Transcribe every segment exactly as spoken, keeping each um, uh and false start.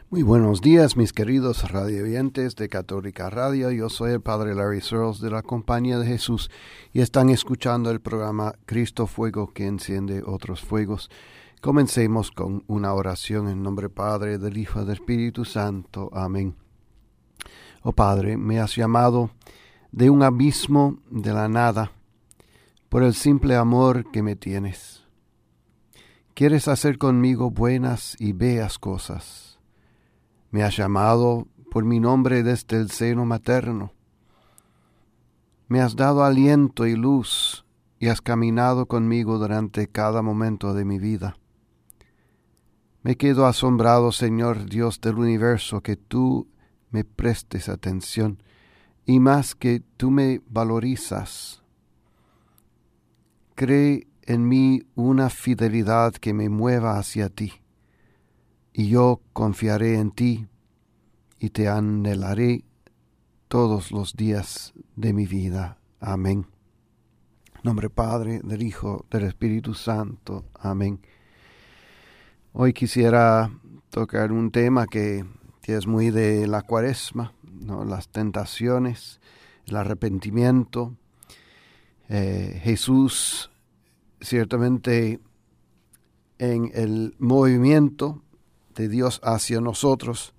Muy buenos días, mis queridos radioyentes de Católica Radio. Yo soy el Padre Larry Searles de la Compañía de Jesús y están escuchando el programa Cristo Fuego que enciende otros fuegos. Comencemos con una oración en nombre del Padre, del Hijo y del Espíritu Santo. Amén. Oh Padre, me has llamado de un abismo de la nada por el simple amor que me tienes. Quieres hacer conmigo buenas y bellas cosas. Me has llamado por mi nombre desde el seno materno. Me has dado aliento y luz y has caminado conmigo durante cada momento de mi vida. Me quedo asombrado, Señor Dios del universo, que tú me prestes atención y más que tú me valorizas. Cree en mí una fidelidad que me mueva hacia ti. Y yo confiaré en ti y te anhelaré todos los días de mi vida. Amén. En nombre del Padre, del Hijo, del Espíritu Santo. Amén. Hoy quisiera tocar un tema que, que es muy de la Cuaresma, ¿no? Las tentaciones, el arrepentimiento. Eh, Jesús, ciertamente, en el movimiento de Dios hacia nosotros,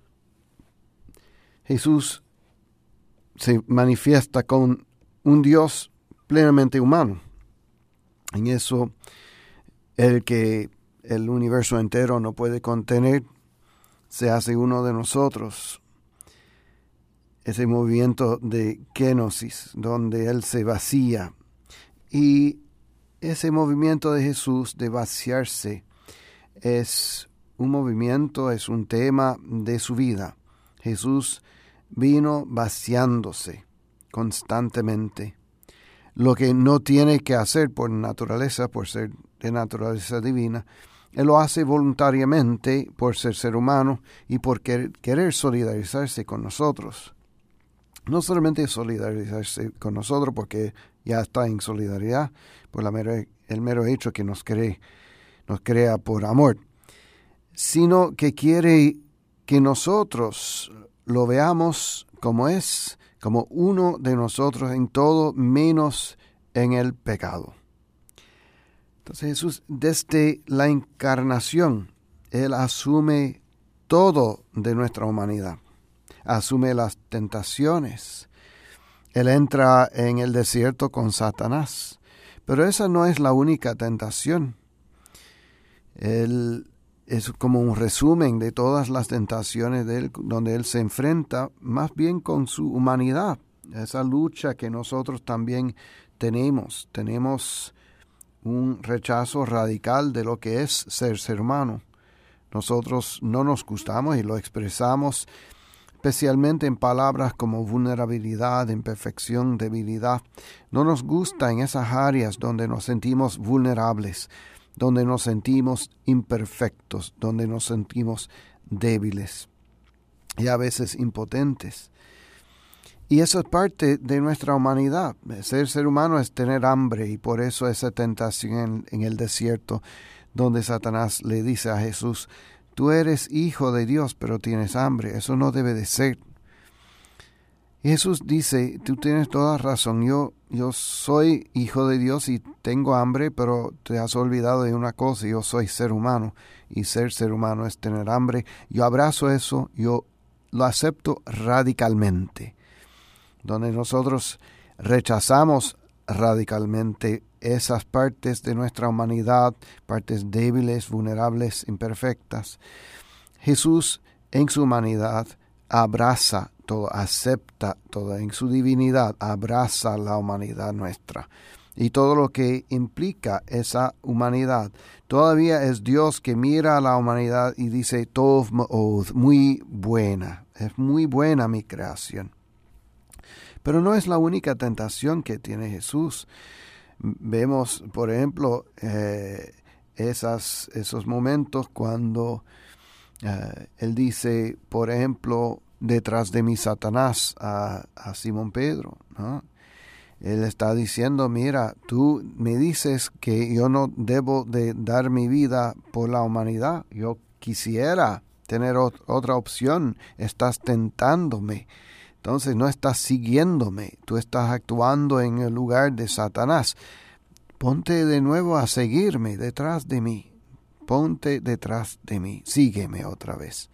Jesús se manifiesta con un Dios plenamente humano. En eso, el que el universo entero no puede contener, se hace uno de nosotros. Ese movimiento de kenosis, donde Él se vacía. Y ese movimiento de Jesús de vaciarse es un movimiento, es un tema de su vida. Jesús vino vaciándose constantemente. Lo que no tiene que hacer por naturaleza, por ser de naturaleza divina, Él lo hace voluntariamente por ser ser humano y por querer, querer solidarizarse con nosotros. No solamente solidarizarse con nosotros porque ya está en solidaridad, por la mero, el mero hecho que nos cree, nos crea por amor, sino que quiere que nosotros lo veamos como es, como uno de nosotros en todo, menos en el pecado. Entonces Jesús, desde la encarnación, Él asume todo de nuestra humanidad, asume las tentaciones. Él entra en el desierto con Satanás, pero esa no es la única tentación. Él es como un resumen de todas las tentaciones de él, donde él se enfrenta más bien con su humanidad, esa lucha que nosotros también tenemos. Tenemos un rechazo radical de lo que es ser ser humano. Nosotros no nos gustamos y lo expresamos especialmente en palabras como vulnerabilidad, imperfección, debilidad. No nos gusta en esas áreas donde nos sentimos vulnerables, donde nos sentimos imperfectos, donde nos sentimos débiles y a veces impotentes. Y eso es parte de nuestra humanidad. Ser ser humano es tener hambre y por eso esa tentación en, en el desierto, donde Satanás le dice a Jesús, tú eres hijo de Dios, pero tienes hambre. Eso no debe de ser. Y Jesús dice, tú tienes toda razón, yo, yo soy hijo de Dios y tengo hambre, pero te has olvidado de una cosa, yo soy ser humano, y ser ser humano es tener hambre. Yo abrazo eso, yo lo acepto radicalmente. Donde nosotros rechazamos radicalmente esas partes de nuestra humanidad, partes débiles, vulnerables, imperfectas. Jesús en su humanidad abraza todo, acepta todo, en su divinidad abraza la humanidad nuestra y todo lo que implica esa humanidad. Todavía es Dios que mira a la humanidad y dice, Tov Ma'od, muy buena, es muy buena mi creación. Pero no es la única tentación que tiene Jesús. Vemos, por ejemplo, eh, esas, esos momentos cuando eh, Él dice, por ejemplo, detrás de mí Satanás a, a Simón Pedro, ¿no? Él está diciendo, mira, tú me dices que yo no debo de dar mi vida por la humanidad. Yo quisiera tener ot- otra opción. Estás tentándome. Entonces no estás siguiéndome. Tú estás actuando en el lugar de Satanás. Ponte de nuevo a seguirme detrás de mí. Ponte detrás de mí. Sígueme otra vez.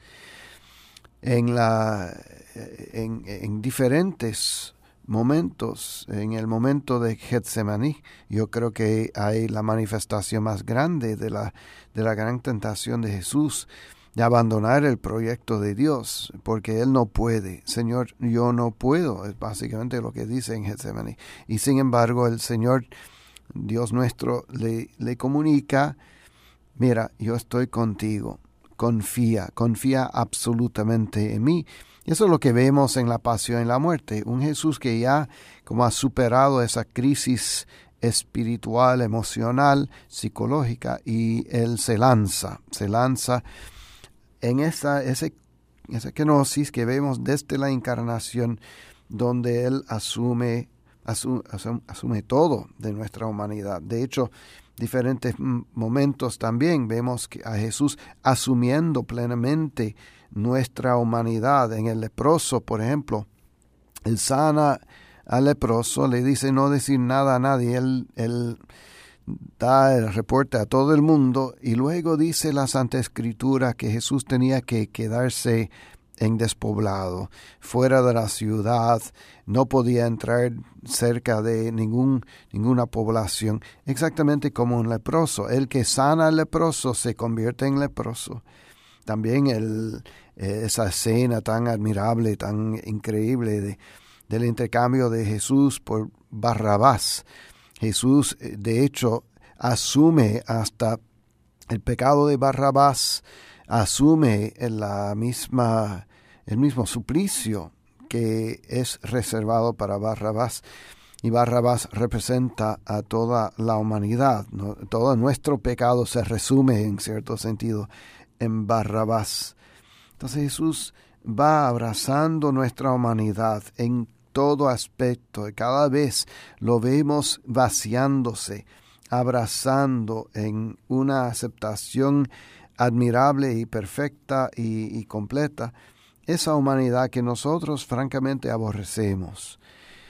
En, la, en, en diferentes momentos, en el momento de Getsemaní, yo creo que hay la manifestación más grande de la, de la gran tentación de Jesús, de abandonar el proyecto de Dios, porque Él no puede. Señor, yo no puedo, es básicamente lo que dice en Getsemaní. Y sin embargo, el Señor, Dios nuestro, le, le comunica, mira, yo estoy contigo. Confía, confía absolutamente en mí. Y eso es lo que vemos en la pasión y la muerte. Un Jesús que ya como ha superado esa crisis espiritual, emocional, psicológica, y Él se lanza, se lanza en esa, ese, esa kenosis que vemos desde la encarnación, donde Él asume, asume, asume todo de nuestra humanidad. De hecho, diferentes momentos también vemos que a Jesús asumiendo plenamente nuestra humanidad. En el leproso, por ejemplo, Él sana al leproso, le dice no decir nada a nadie, Él, él da el reporte a todo el mundo, y luego dice la Santa Escritura que Jesús tenía que quedarse en despoblado, fuera de la ciudad, no podía entrar cerca de ningún, ninguna población, exactamente como un leproso. El que sana al leproso se convierte en leproso. También el, esa escena tan admirable, tan increíble de, del intercambio de Jesús por Barrabás. Jesús, de hecho, asume hasta el pecado de Barrabás, asume la misma, el mismo suplicio que es reservado para Barrabás. Y Barrabás representa a toda la humanidad, ¿no? Todo nuestro pecado se resume, en cierto sentido, en Barrabás. Entonces Jesús va abrazando nuestra humanidad en todo aspecto, y cada vez lo vemos vaciándose, abrazando en una aceptación admirable y perfecta y, y completa esa humanidad que nosotros francamente aborrecemos.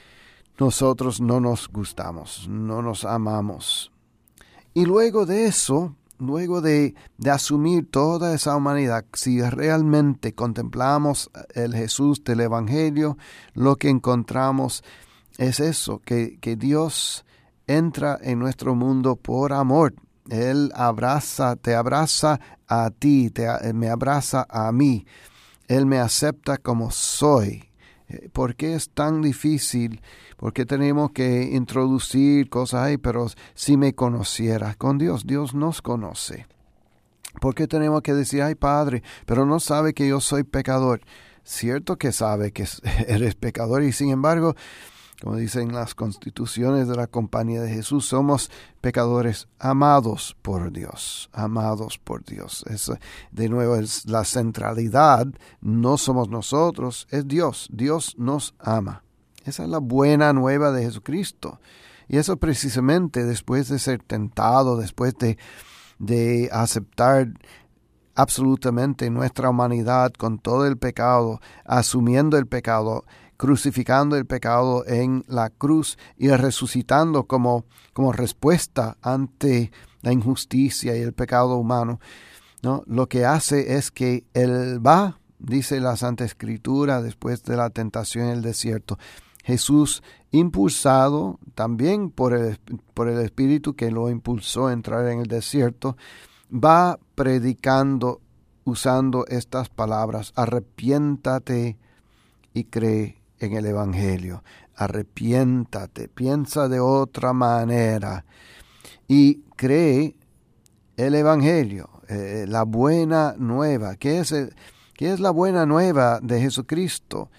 Nosotros no nos gustamos, no nos amamos. Y luego de eso, luego de, de asumir toda esa humanidad, si realmente contemplamos el Jesús del Evangelio, lo que encontramos es eso, que, que Dios entra en nuestro mundo por amor. Él abraza, te abraza a ti, te, me abraza a mí. Él me acepta como soy. ¿Por qué es tan difícil? ¿Por qué tenemos que introducir cosas ahí? Pero si me conocieras con Dios, Dios nos conoce. ¿Por qué tenemos que decir, ay Padre, pero no sabe que yo soy pecador? Cierto que sabe que eres pecador, y sin embargo, como dicen las constituciones de la Compañía de Jesús, somos pecadores amados por Dios, amados por Dios. Es, de nuevo, es la centralidad, no somos nosotros, es Dios. Dios nos ama. Esa es la buena nueva de Jesucristo. Y eso precisamente después de ser tentado, después de, de aceptar absolutamente nuestra humanidad con todo el pecado, asumiendo el pecado, crucificando el pecado en la cruz y resucitando como, como respuesta ante la injusticia y el pecado humano, ¿no? Lo que hace es que Él va, dice la Santa Escritura, después de la tentación en el desierto, Jesús, impulsado también por el, por el Espíritu que lo impulsó a entrar en el desierto, va predicando usando estas palabras: arrepiéntate y cree en el Evangelio. Arrepiéntate, piensa de otra manera y cree el Evangelio, eh, la buena nueva. ¿Qué es, el, ¿Qué es la buena nueva de Jesucristo?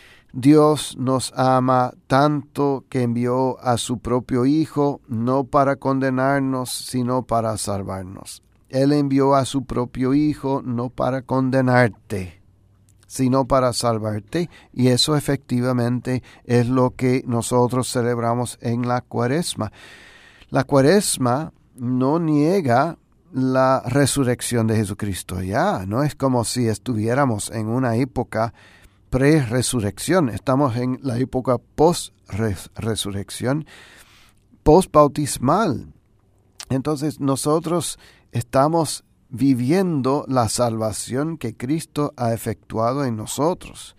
Dios nos ama tanto que envió a su propio Hijo, no para condenarnos, sino para salvarnos. Él envió a su propio Hijo no para condenarte, sino para salvarte, y eso efectivamente es lo que nosotros celebramos en la Cuaresma. La Cuaresma no niega la resurrección de Jesucristo ya. No es como si estuviéramos en una época pre-resurrección. Estamos en la época post-resurrección, post-bautismal. Entonces nosotros estamos viviendo la salvación que Cristo ha efectuado en nosotros.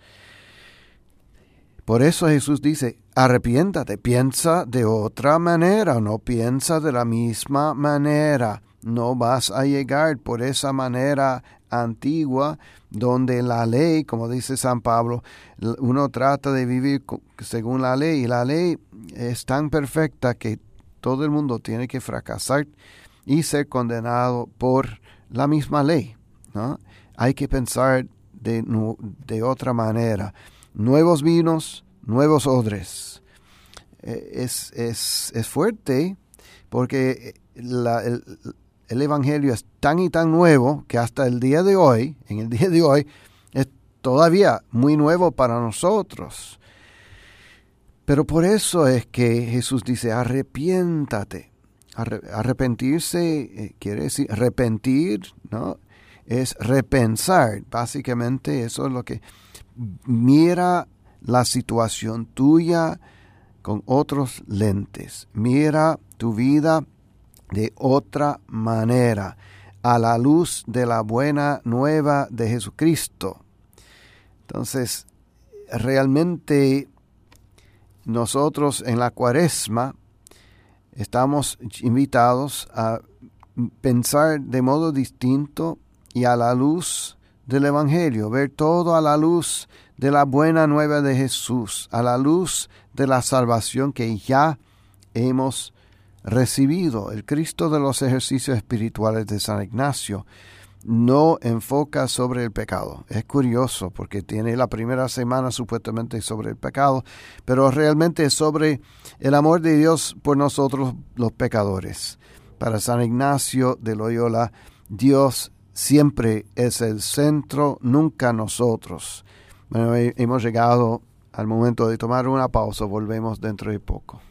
Por eso Jesús dice, arrepiéntate, piensa de otra manera, no piensa de la misma manera. No vas a llegar por esa manera antigua donde la ley, como dice San Pablo, uno trata de vivir según la ley y la ley es tan perfecta que todo el mundo tiene que fracasar y ser condenado por la misma ley, ¿no? Hay que pensar de, de otra manera. Nuevos vinos, nuevos odres. Es, es, es fuerte porque la, el, el Evangelio es tan y tan nuevo que hasta el día de hoy, en el día de hoy, es todavía muy nuevo para nosotros. Pero por eso es que Jesús dice, arrepiéntate. Arrepentirse eh, quiere decir arrepentir, ¿no? Es repensar. Básicamente eso es lo que mira la situación tuya con otros lentes. Mira tu vida de otra manera, a la luz de la buena nueva de Jesucristo. Entonces, realmente nosotros en la Cuaresma estamos invitados a pensar de modo distinto y a la luz del Evangelio, ver todo a la luz de la buena nueva de Jesús, a la luz de la salvación que ya hemos recibido. El Cristo de los ejercicios espirituales de San Ignacio no enfoca sobre el pecado. Es curioso porque tiene la primera semana supuestamente sobre el pecado, pero realmente es sobre el amor de Dios por nosotros los pecadores. Para San Ignacio de Loyola, Dios siempre es el centro, nunca nosotros. Bueno, hemos llegado al momento de tomar una pausa. Volvemos dentro de poco.